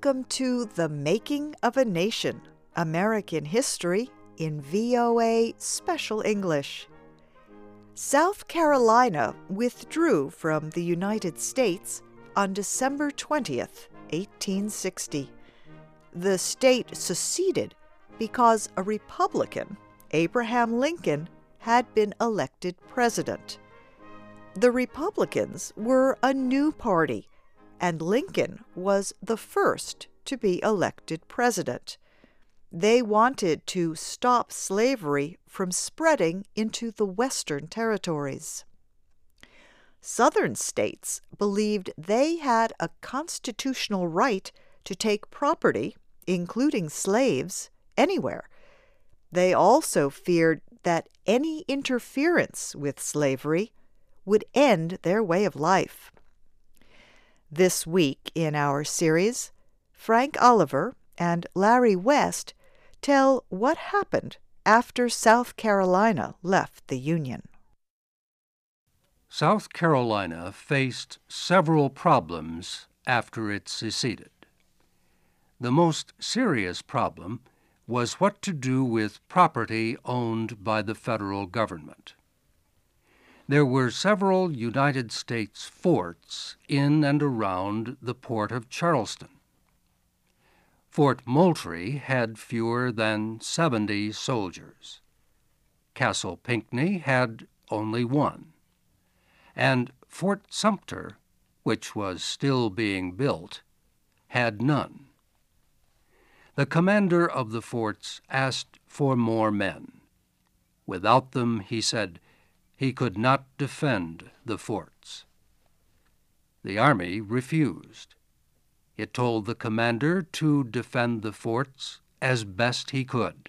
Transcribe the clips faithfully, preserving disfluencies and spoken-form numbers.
Welcome to The Making of a Nation, American History in V O A Special English. South Carolina withdrew from the United States on December twentieth, eighteen sixty. The state seceded because a Republican, Abraham Lincoln, had been elected president. The Republicans were a new party, and Lincoln was the first to be elected president. They wanted to stop slavery from spreading into the Western territories. Southern states believed they had a constitutional right to take property, including slaves, anywhere. They also feared that any interference with slavery would end their way of life. This week in our series, Frank Oliver and Larry West tell what happened after South Carolina left the Union. South Carolina faced several problems after it seceded. The most serious problem was what to do with property owned by the federal government. There were several United States forts in and around the port of Charleston. Fort Moultrie had fewer than seventy soldiers. Castle Pinckney had only one. And Fort Sumter, which was still being built, had none. The commander of the forts asked for more men. Without them, he said, he could not defend the forts. The army refused. It told the commander to defend the forts as best he could.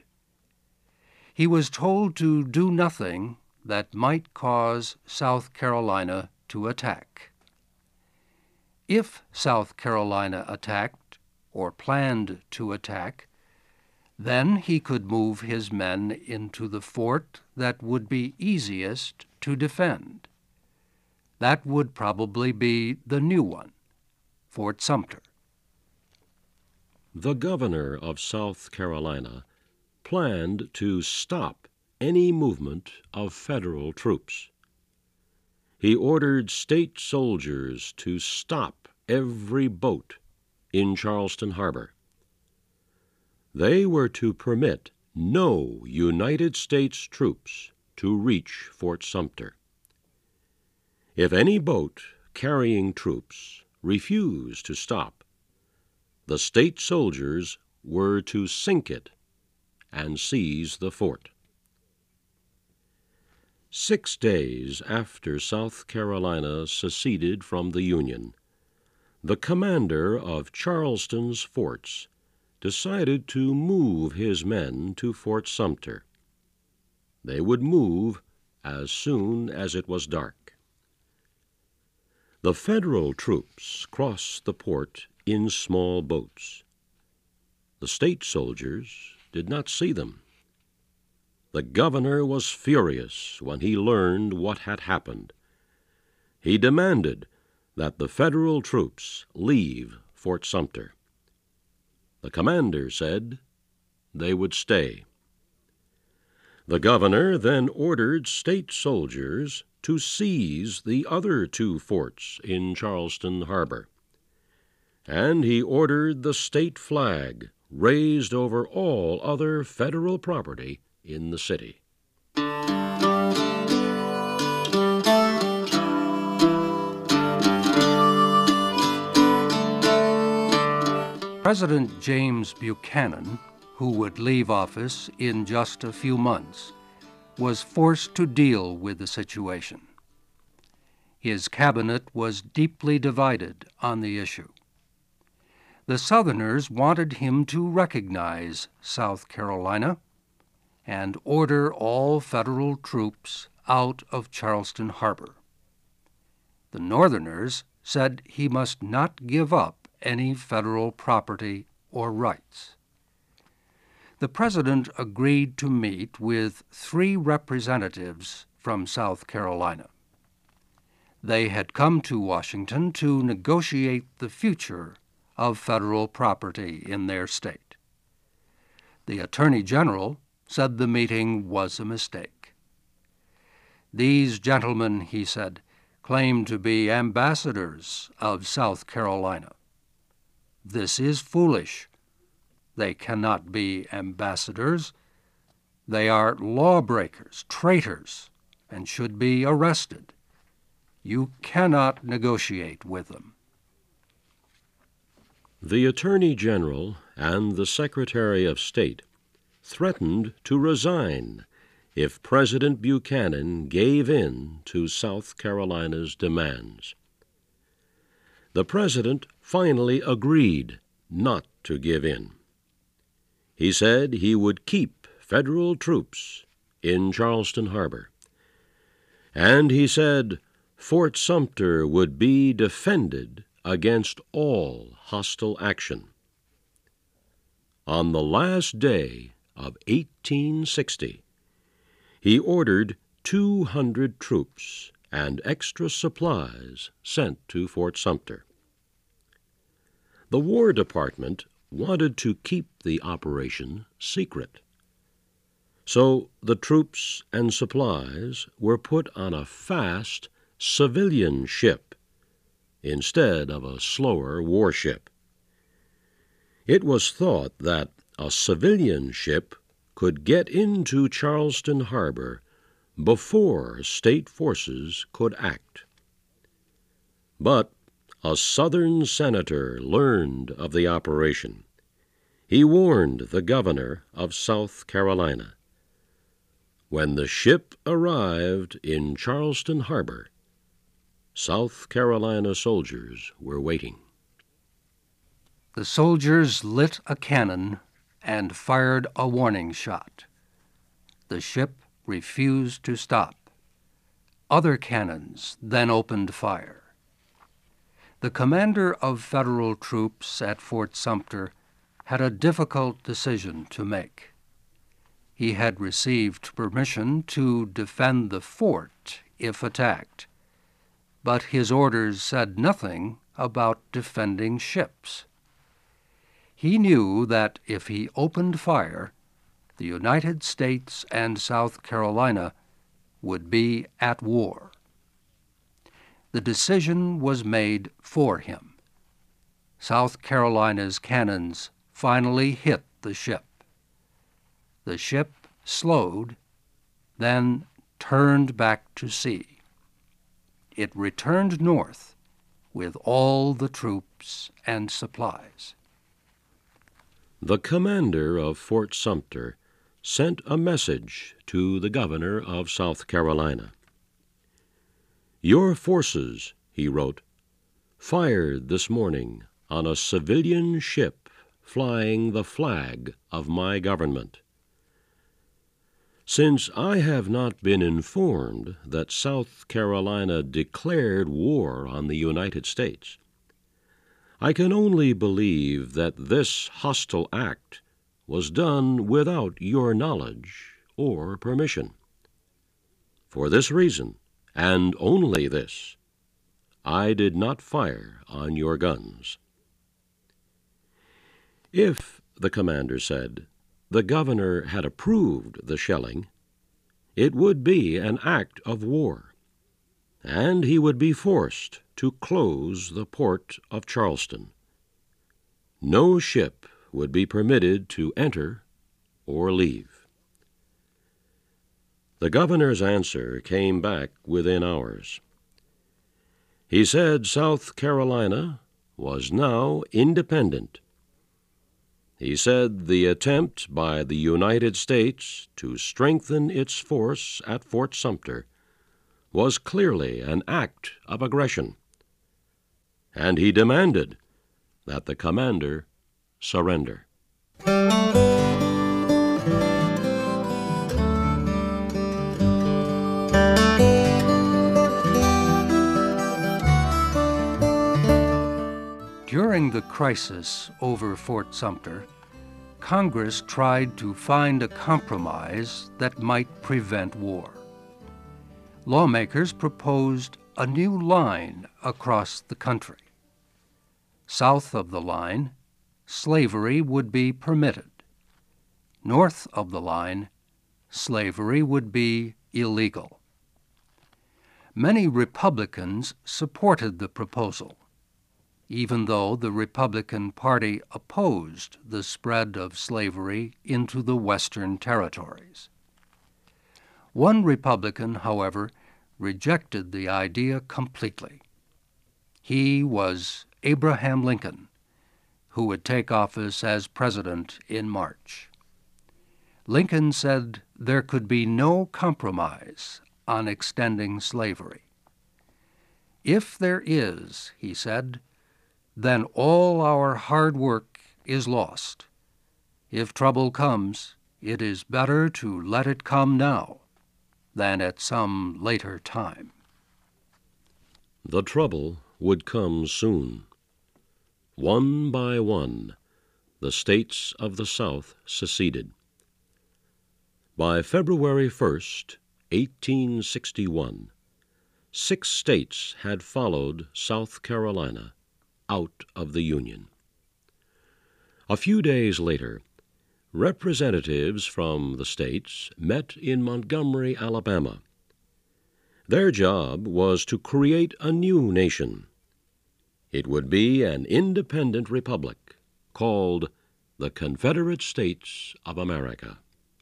He was told to do nothing that might cause South Carolina to attack. If South Carolina attacked, or planned to attack, then he could move his men into the fort that would be easiest to defend. That would probably be the new one, Fort Sumter. The governor of South Carolina planned to stop any movement of federal troops. He ordered state soldiers to stop every boat in Charleston Harbor. They were to permit no United States troops to reach Fort Sumter. If any boat carrying troops refused to stop, the state soldiers were to sink it and seize the fort. Six days after South Carolina seceded from the Union, the commander of Charleston's forts decided to move his men to Fort Sumter. They would move as soon as it was dark. The federal troops crossed the port in small boats. The state soldiers did not see them. The governor was furious when he learned what had happened. He demanded that the federal troops leave Fort Sumter. The commander said they would stay. The governor then ordered state soldiers to seize the other two forts in Charleston Harbor, and he ordered the state flag raised over all other federal property in the city. President James Buchanan, who would leave office in just a few months, was forced to deal with the situation. His cabinet was deeply divided on the issue. The Southerners wanted him to recognize South Carolina and order all federal troops out of Charleston Harbor. The Northerners said he must not give up any federal property or rights. The President agreed to meet with three representatives from South Carolina. They had come to Washington to negotiate the future of federal property in their state. The Attorney General said the meeting was a mistake. These gentlemen, he said, claim to be ambassadors of South Carolina. This is foolish. They cannot be ambassadors. They are lawbreakers, traitors, and should be arrested. You cannot negotiate with them. The Attorney General and the Secretary of State threatened to resign if President Buchanan gave in to South Carolina's demands. The President finally agreed not to give in. He said he would keep federal troops in Charleston Harbor, and he said Fort Sumter would be defended against all hostile action. On the last day of eighteen sixty, he ordered two hundred troops and extra supplies sent to Fort Sumter. The War Department wanted to keep the operation secret, so the troops and supplies were put on a fast civilian ship instead of a slower warship. It was thought that a civilian ship could get into Charleston Harbor before state forces could act. But a Southern senator learned of the operation. He warned the governor of South Carolina. When the ship arrived in Charleston Harbor, South Carolina soldiers were waiting. The soldiers lit a cannon and fired a warning shot. The ship refused to stop. Other cannons then opened fire. The commander of federal troops at Fort Sumter had a difficult decision to make. He had received permission to defend the fort if attacked, but his orders said nothing about defending ships. He knew that if he opened fire, the United States and South Carolina would be at war. The decision was made for him. South Carolina's cannons finally hit the ship. The ship slowed, then turned back to sea. It returned north with all the troops and supplies. The commander of Fort Sumter sent a message to the governor of South Carolina. "Your forces," he wrote, "fired this morning on a civilian ship flying the flag of my government. Since I have not been informed that South Carolina declared war on the United States, I can only believe that this hostile act was done without your knowledge or permission. For this reason, and only this, I did not fire on your guns." If, the commander said, the governor had approved the shelling, it would be an act of war, and he would be forced to close the port of Charleston. No ship would be permitted to enter or leave. The governor's answer came back within hours. He said South Carolina was now independent. He said the attempt by the United States to strengthen its force at Fort Sumter was clearly an act of aggression, and he demanded that the commander surrender. During the crisis over Fort Sumter, Congress tried to find a compromise that might prevent war. Lawmakers proposed a new line across the country. South of the line, slavery would be permitted. North of the line, slavery would be illegal. Many Republicans supported the proposal, even though the Republican Party opposed the spread of slavery into the Western territories. One Republican, however, rejected the idea completely. He was Abraham Lincoln, who would take office as president in March. Lincoln said there could be no compromise on extending slavery. If there is, he said, then all our hard work is lost. If trouble comes, it is better to let it come now than at some later time. The trouble would come soon. One by one, the states of the South seceded. By February first, eighteen sixty-one, six states had followed South Carolina out of the Union. A few days later, representatives from the states met in Montgomery, Alabama. Their job was to create a new nation. It would be an independent republic called the Confederate States of America.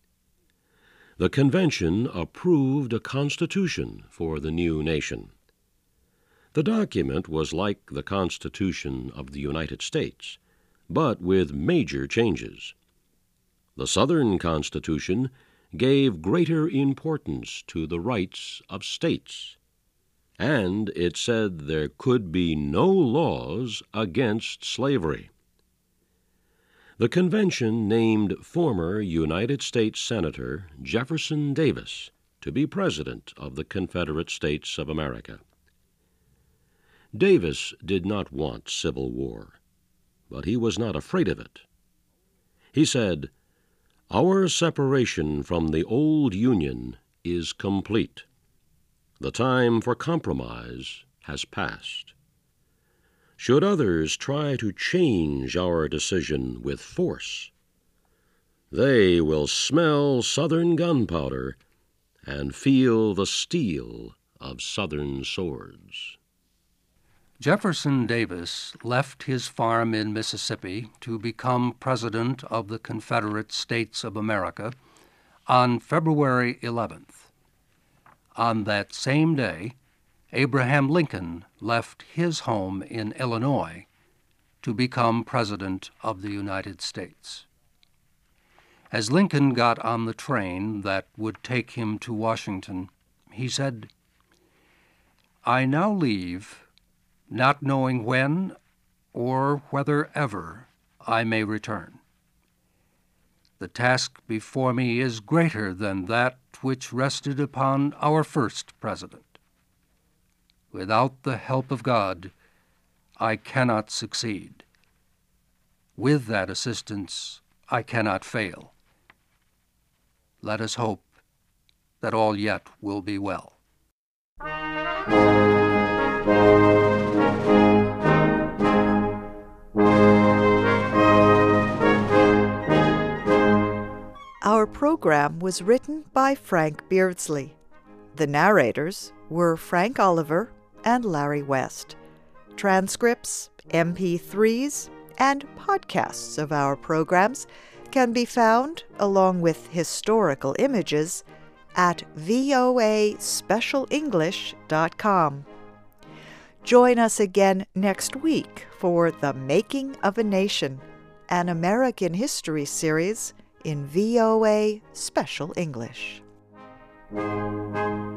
The convention approved a constitution for the new nation. The document was like the Constitution of the United States, but with major changes. The Southern Constitution gave greater importance to the rights of states, and it said there could be no laws against slavery. The convention named former United States Senator Jefferson Davis to be President of the Confederate States of America. Davis did not want civil war, but he was not afraid of it. He said, "Our separation from the old Union is complete. The time for compromise has passed. Should others try to change our decision with force, they will smell Southern gunpowder and feel the steel of Southern swords." Jefferson Davis left his farm in Mississippi to become President of the Confederate States of America on February eleventh. On that same day, Abraham Lincoln left his home in Illinois to become President of the United States. As Lincoln got on the train that would take him to Washington, he said, "I now leave, not knowing when or whether ever I may return. The task before me is greater than that which rested upon our first president. Without the help of God, I cannot succeed. With that assistance, I cannot fail. Let us hope that all yet will be well." Our program was written by Frank Beardsley. The narrators were Frank Oliver and Larry West. Transcripts, M P threes, and podcasts of our programs can be found, along with historical images, at v o a special english dot com. Join us again next week for The Making of a Nation, an American history series in V O A Special English.